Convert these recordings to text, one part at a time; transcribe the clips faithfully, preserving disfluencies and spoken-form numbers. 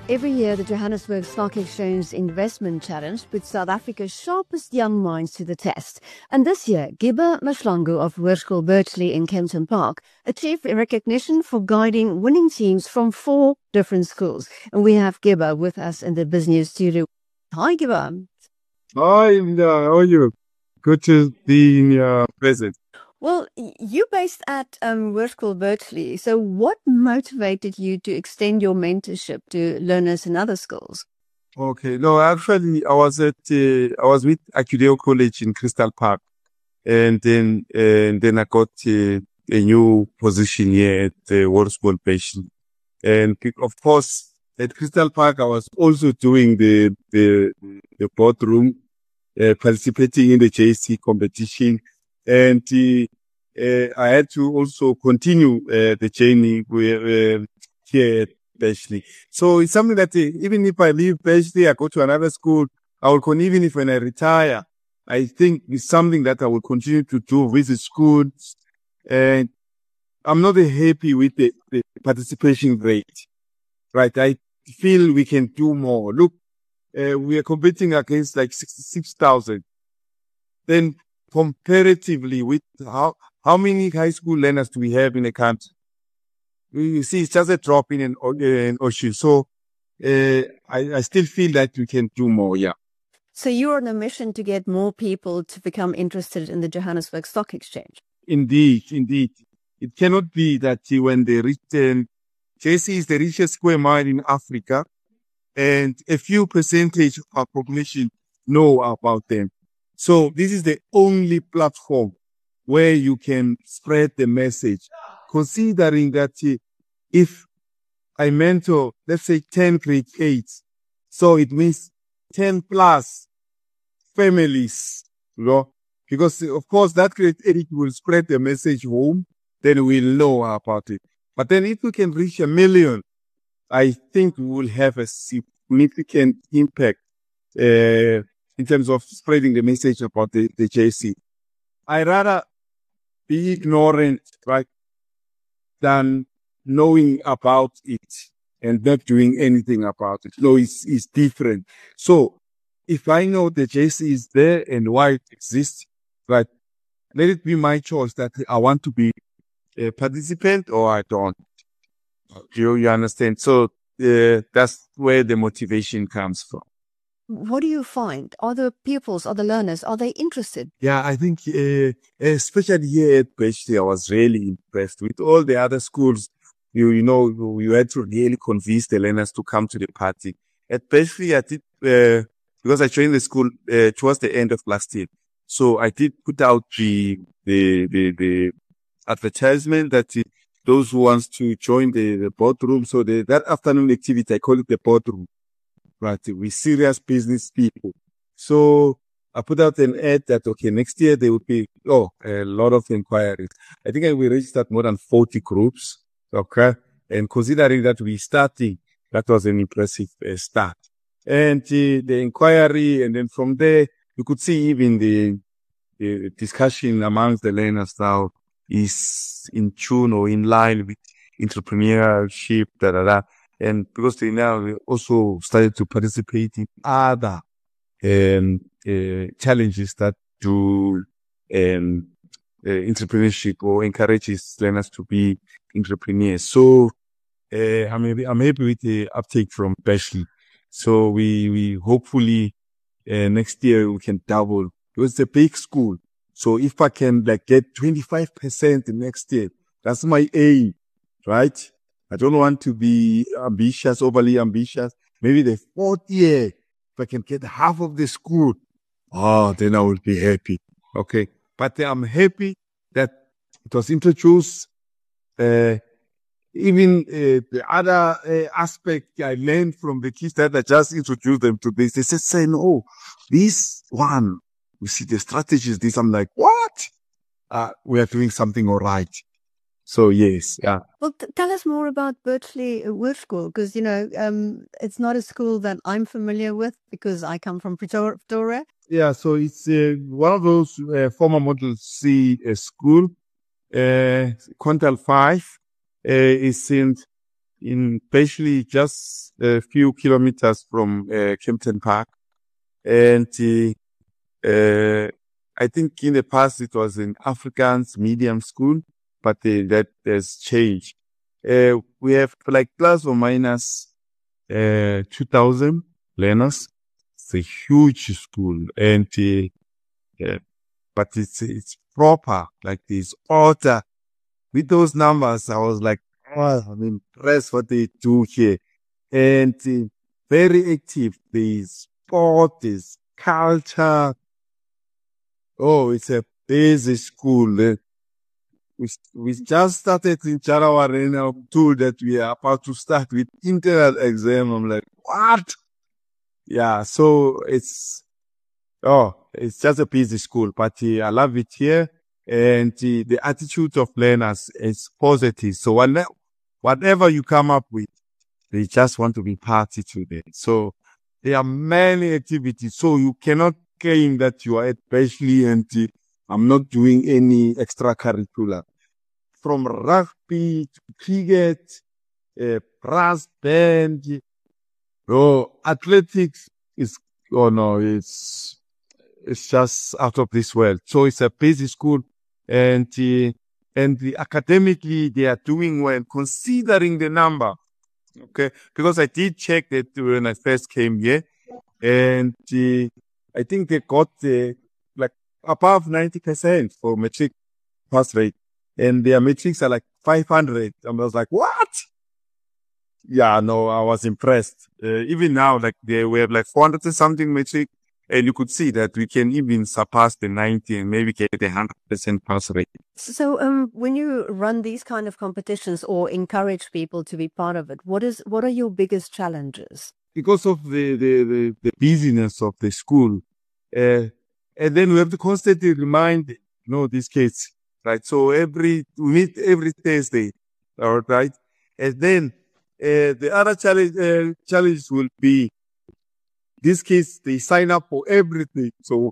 Every year, the Johannesburg Stock Exchange Investment Challenge puts South Africa's sharpest young minds to the test. And this year, Gibber Mashlangu of Hoërskool Birchley in Kempton Park achieved recognition for guiding winning teams from four different schools. And we have Gibber with us in the business studio. Hi, Gibber. Hi, Linda. How are you? Good to be in your visit. Well, you're based at um, Hoërskool Birchley. So what motivated you to extend your mentorship to learners in other schools? Okay. No, actually, I was at, uh, I was with Akudeo College in Crystal Park. And then, uh, and then I got uh, a new position here at the uh, Hoërskool Birchley. And of course, at Crystal Park, I was also doing the, the, the boardroom, uh, participating in the J C competition. And uh, uh, I had to also continue uh, the journey with, uh, here at Birchley. So it's something that uh, even if I leave Birchley, I go to another school, I will continue, even if when I retire, I think it's something that I will continue to do, visit schools. And I'm not happy with the, the participation rate, right? I feel we can do more. Look, uh, we are competing against like sixty-six thousand. Then comparatively with how, how many high school learners do we have in the country? You see, it's just a drop in an, an ocean. So, uh, I, I still feel that we can do more. Yeah. So you're on a mission to get more people to become interested in the Johannesburg Stock Exchange. Indeed, indeed. It cannot be that when they reach, um, J C is the richest square mile in Africa, and a few percentage of our population know about them. So this is the only platform where you can spread the message, considering that uh, if I mentor, let's say ten grade eights, so it means ten plus families, you know, because of course that grade eight will spread the message home, then we'll know about it. But then if we can reach a million, I think we will have a significant impact uh, in terms of spreading the message about the, the J C. I rather be ignorant, right, than knowing about it and not doing anything about it. No, it's, it's different. So if I know the J C is there and why it exists, right, let it be my choice that I want to be a participant or I don't. You, you understand? So uh, that's where the motivation comes from. What do you find? Are the pupils, are the learners, are they interested? Yeah, I think, uh, especially here at Birchley, I was really impressed with all the other schools. You, you know, you had to really convince the learners to come to the party. At Birchley, I did, uh, because I joined the school, uh, towards the end of last year. So I did put out the, the, the, the advertisement that uh, those who wants to join the, the boardroom. So the, that afternoon activity, I call it the boardroom. Right, we serious business people. So I put out an ad that, okay, next year there will be, oh, a lot of inquiries. I think we registered more than forty groups. Okay. And considering that we starting, that was an impressive uh, start. And uh, the inquiry, and then from there, you could see even the, the discussion amongst the learners now is in tune or in line with entrepreneurship, da da da. And because they now also started to participate in other um, uh, challenges that do um, uh, entrepreneurship or encourages learners to be entrepreneurs. So uh, I'm, I'm happy with the uptake from Birchley. So we, we hopefully uh, next year we can double. Because it's a big school. So if I can like get twenty-five percent next year, that's my aim, right? I don't want to be ambitious, overly ambitious. Maybe the fourth year, if I can get half of the school, oh, then I will be happy. Okay. But I'm happy that it was introduced. Uh, even uh, the other uh, aspect I learned from the kids that I just introduced them to this, they said, say, no, this one, we see the strategies, this. I'm like, what? Uh, we are doing something all right. So, yes, yeah. Well, t- tell us more about Birchley Hoërskool, because, you know, um, it's not a school that I'm familiar with because I come from Pretoria. Yeah, so it's uh, one of those uh, former Model C uh, school, uh, Quintile five, uh, is in in basically just a few kilometers from uh, Kempton Park. And uh, uh, I think in the past it was an Afrikaans medium school, but uh, that has changed. Uh, we have like plus or minus uh, two thousand learners. It's a huge school, and uh, uh, but it's it's proper, like this order. With those numbers, I was like, oh, I'm impressed what they do here. And uh, very active. There's sport, there's culture. Oh, it's a busy school. Uh, we, we just started in January and I'm told that we are about to start with internal exam. I'm like, what? Yeah, so it's, oh, it's just a busy school, but uh, I love it here. And uh, the attitude of learners is positive. So whatever, whatever you come up with, they just want to be party to it. So there are many activities. So you cannot claim that you are at Bashley and uh, I'm not doing any extracurricular. From rugby to cricket, uh, brass band, oh, athletics is, oh no, it's, it's just out of this world. So it's a busy school, and uh, and the academically they are doing well considering the number. Okay, because I did check that when I first came here, and uh, I think they got uh, like above ninety percent for matric pass rate, and their matrics are like five hundred. And I was like, what? Yeah, no, I was impressed. Uh, even now, like they were like four hundred and something matric. And you could see that we can even surpass the ninety and maybe get the one hundred percent pass rate. So, um, when you run these kind of competitions or encourage people to be part of it, what is what are your biggest challenges? Because of the the, the, the busyness of the school, uh, and then we have to constantly remind, you know, these kids, right? So every we meet every Thursday, all right, and then uh, the other challenge uh, challenge will be. These kids, they sign up for everything. So,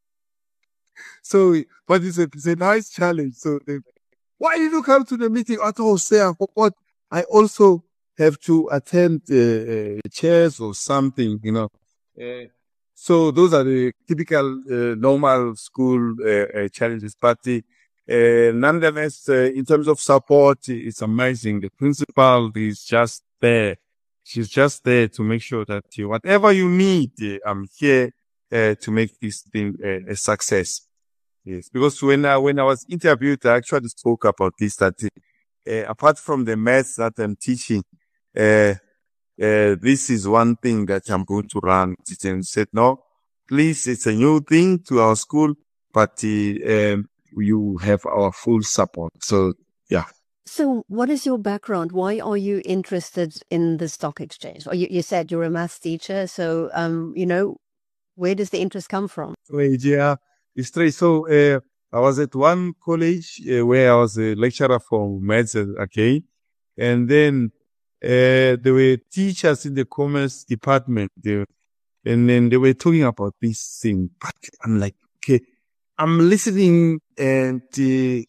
so, but it's a, it's a nice challenge. So, they, why did you come to the meeting? I thought, say, I forgot. I also have to attend uh, uh, chairs or something, you know. Uh, so those are the typical uh, normal school uh, uh, challenges. But uh, nonetheless, uh, in terms of support, it's amazing. The principal is just there. She's just there to make sure that uh, whatever you need, uh, I'm here uh, to make this thing uh, a success. Yes, because when I, when I was interviewed, I actually spoke about this, that uh, apart from the maths that I'm teaching, uh, uh, this is one thing that I'm going to run. And said, no, please, it's a new thing to our school, but uh, um, you have our full support. So, yeah. So what is your background? Why are you interested in the stock exchange? Or you, you said you're a maths teacher. So, um, you know, where does the interest come from? Wait, yeah, it's true. So, uh, I was at one college uh, where I was a lecturer for maths, okay. And then, uh, there were teachers in the commerce department. They, and then they were talking about this thing. But I'm like, okay, I'm listening and, uh,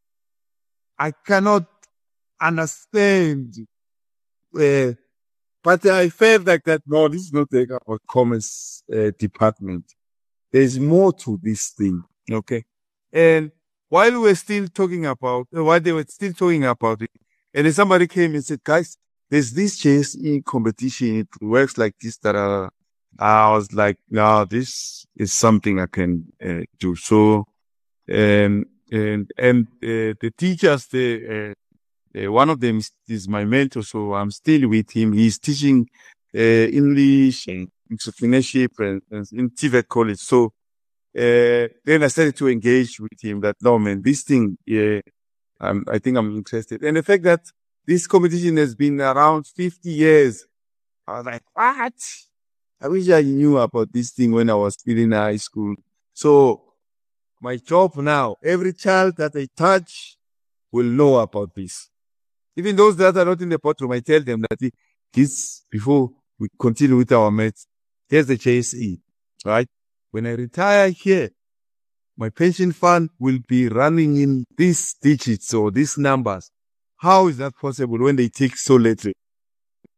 I cannot understand, uh, but I felt like that, no, this is not about commerce uh, department. There's more to this thing, okay? And while we were still talking about, uh, while they were still talking about it, and then somebody came and said, guys, there's this J S E competition. It works like this, that uh, I was like, no, this is something I can uh, do. So, um, and, and, uh, the teachers, the, uh, uh, one of them is, is my mentor. So I'm still with him. He's teaching, uh, English and entrepreneurship and, and in T V E T college. So, uh, then I started to engage with him that, no, man, this thing, yeah, I'm, I think I'm interested. And the fact that this competition has been around fifty years, I was like, what? I wish I knew about this thing when I was still in high school. So, my job now, every child that I touch will know about this. Even those that are not in the boardroom, I tell them that this, before we continue with our maths, here's the J S E, right? When I retire here, my pension fund will be running in these digits or these numbers. How is that possible when they take so little?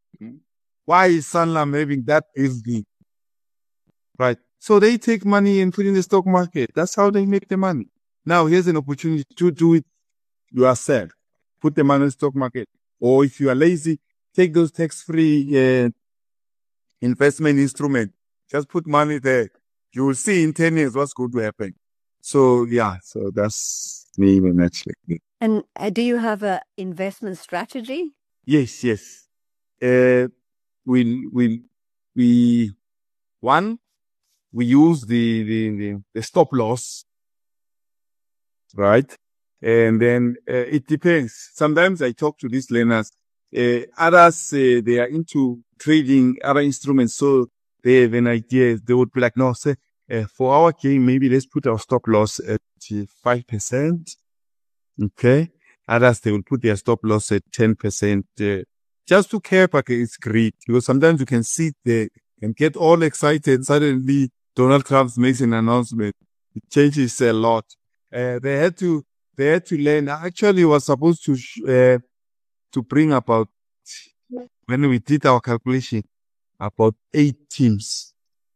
Why is Sanlam having that S D? Right. So they take money and put in the stock market. That's how they make the money. Now here's an opportunity to do it yourself. Put the money in the stock market. Or if you are lazy, take those tax-free uh, investment instruments. Just put money there. You will see in ten years what's going to happen. So yeah, so that's me even actually. And uh, do you have an investment strategy? Yes, yes. Uh, we, we, we, one, we use the, the, the, the stop loss, right? And then uh, it depends. Sometimes I talk to these learners. Uh, others, uh, they are into trading other instruments, so they have an idea. They would be like, no, say, uh, for our game, maybe let's put our stop loss at five percent. Okay. Others, they will put their stop loss at ten percent. Uh, just to care against greed, because sometimes you can sit there and get all excited. Suddenly, Donald Trump makes an announcement. It changes a lot. Uh, they had to, they had to learn. Actually, it was supposed to, sh- uh, to bring about, when we did our calculation, about eight teams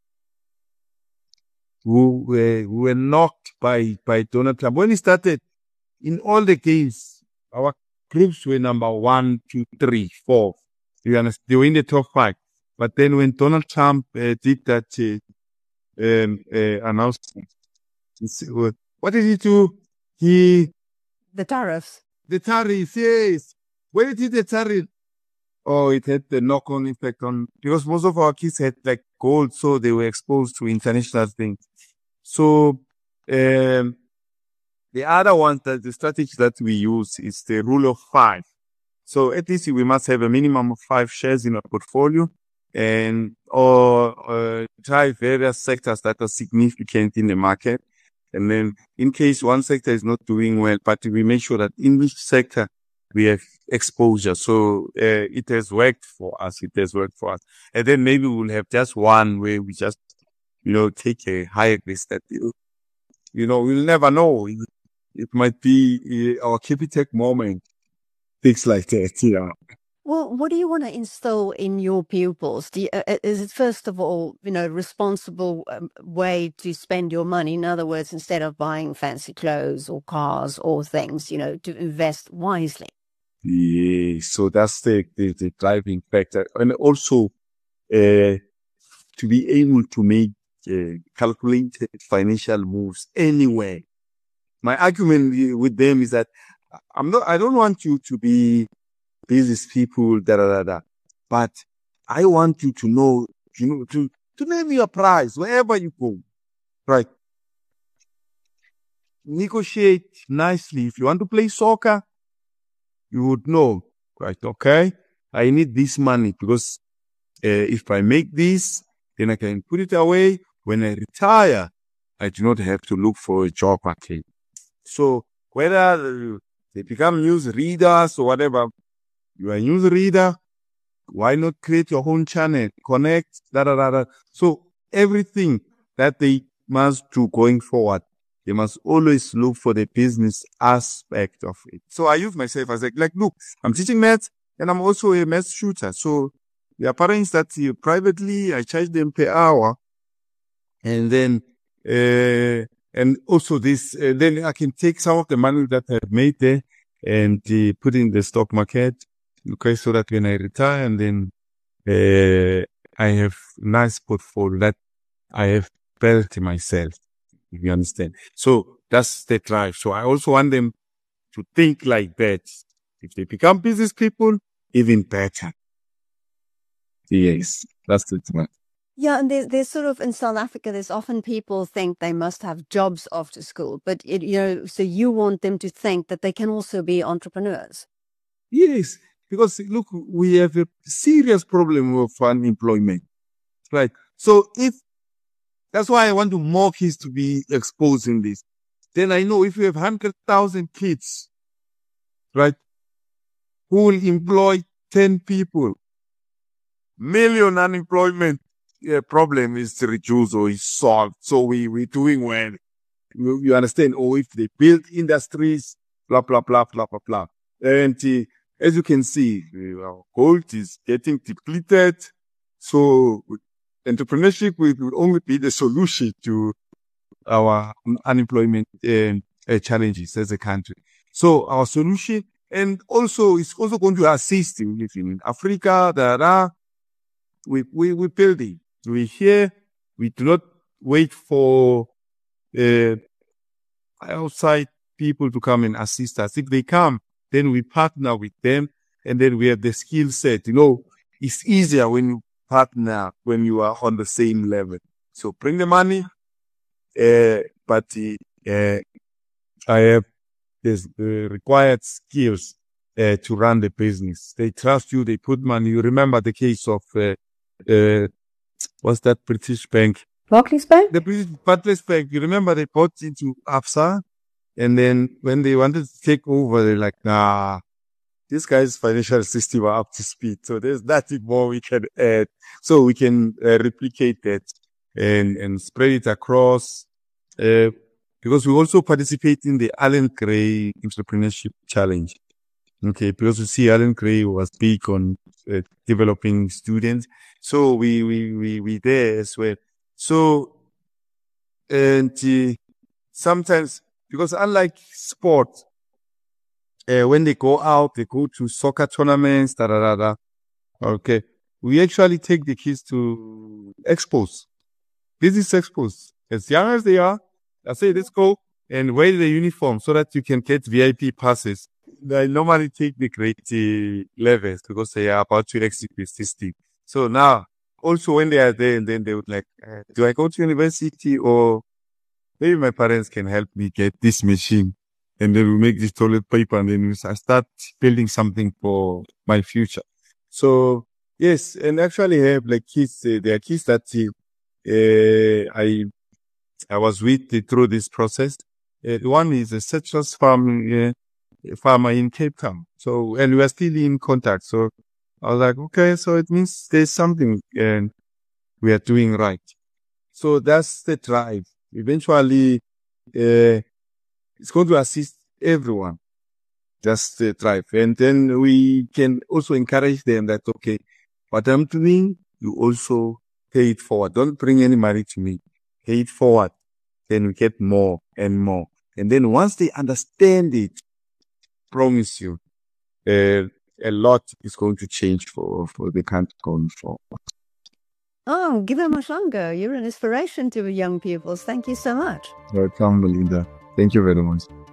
who were, who were knocked by, by Donald Trump. When he started, in all the games, our groups were number one, two, three, four. You understand? They were in the top five. But then when Donald Trump uh, did that uh, um, uh, announcement, what did he do? He The tariffs. The tariffs, yes. When it did the tariff, oh, it had the knock-on effect on, because most of our kids had like gold, so they were exposed to international things. So, um, the other one, that the strategy that we use is the rule of five. So at least we must have a minimum of five shares in our portfolio, and or uh, try various sectors that are significant in the market. And then in case one sector is not doing well, but we make sure that in which sector we have exposure. So uh, it has worked for us. It has worked for us. And then maybe we'll have just one where we just, you know, take a higher risk that, you you know, we'll never know. It, it might be uh, our Capitec moment. Things like that, you know. Well, what do you want to instill in your pupils? Do you, uh, is it first of all, you know, responsible um, way to spend your money? In other words, instead of buying fancy clothes or cars or things, you know, to invest wisely. Yeah, so that's the, the, the driving factor. And also, uh, to be able to make uh, calculated financial moves anywhere. My argument with them is that I'm not, I don't want you to be business people, da da da da, but I want you to know, you know, to, to name your price wherever you go, right? Negotiate nicely. If you want to play soccer, you would know, right? Okay, I need this money because uh, if I make this, then I can put it away. When I retire, I do not have to look for a job again. So whether they become news readers or whatever, you are a news reader, why not create your own channel, connect, da da da da. So everything that they must do going forward, they must always look for the business aspect of it. So I use myself as like, like, look, I'm teaching maths and I'm also a maths shooter. So there are parents that uh, privately, I charge them per hour. And then, uh, and also this, uh, then I can take some of the money that I've made there and uh, put in the stock market. Okay, so that when I retire and then uh, I have nice portfolio that I have built myself, if you understand. So that's the drive. So I also want them to think like that. If they become business people, even better. Yes, that's the one. Yeah, and there's, there's sort of, in South Africa, there's often people think they must have jobs after school, but, it, you know, so you want them to think that they can also be entrepreneurs. Yes, because look, we have a serious problem of unemployment, right? So if, that's why I want to more kids to be exposed in this. Then I know if you have one hundred thousand kids, right, who will employ ten people, million unemployment uh, problem is reduced or is solved. So we, we're doing well. You, you understand? Or if they build industries, blah, blah, blah, blah, blah, blah. And uh, as you can see, our gold is getting depleted. So entrepreneurship will, will only be the solution to our unemployment uh, uh, challenges as a country. So our solution, and also it's also going to assist in, in Africa. There are we we we building. We here. We do not wait for uh, outside people to come and assist us. If they come, then we partner with them, and then we have the skill set. You know, it's easier when you partner when you are on the same level. So bring the money, uh, but uh, I have the uh, required skills uh, to run the business. They trust you. They put money. You remember the case of uh, uh, what's that British bank? Barclays Bank? The British Barclays Bank. You remember they bought into Absa, and then when they wanted to take over, they're like, nah, this guy's financial system are up to speed. So there's nothing more we can add. So we can uh, replicate that and, and spread it across, uh, because we also participate in the Allan Gray Entrepreneurship Challenge. Okay. Because you see, Allan Gray was big on uh, developing students. So we, we, we, we there as well. So, and uh, sometimes, because unlike sport, uh, when they go out, they go to soccer tournaments, da da da da. Okay. We actually take the kids to expos, business expos. As young as they are, I say, let's go and wear the uniform so that you can get V I P passes. They normally take the grade uh, levels because they are about to execute this thing. So now, also when they are there, and then they would like, uh, do I go to university, or maybe my parents can help me get this machine, and then we make this toilet paper, and then we start building something for my future. So yes, and actually have like kids, uh, there are kids that uh, I I was with uh, through this process. Uh, one is a citrus farm uh, farmer in Cape Town. So, and we are still in contact. So I was like, okay, so it means there's something and we are doing right. So that's the drive. Eventually, uh, it's going to assist everyone. That's the drive. And then we can also encourage them that, okay, what I'm doing, you also pay it forward. Don't bring any money to me. Pay it forward. Then we get more and more. And then once they understand it, promise you, uh, a lot is going to change for, for the country going forward. Oh, Gibber Mashlangu, you're an inspiration to young pupils. Thank you so much. Welcome, Melinda. Thank you very much.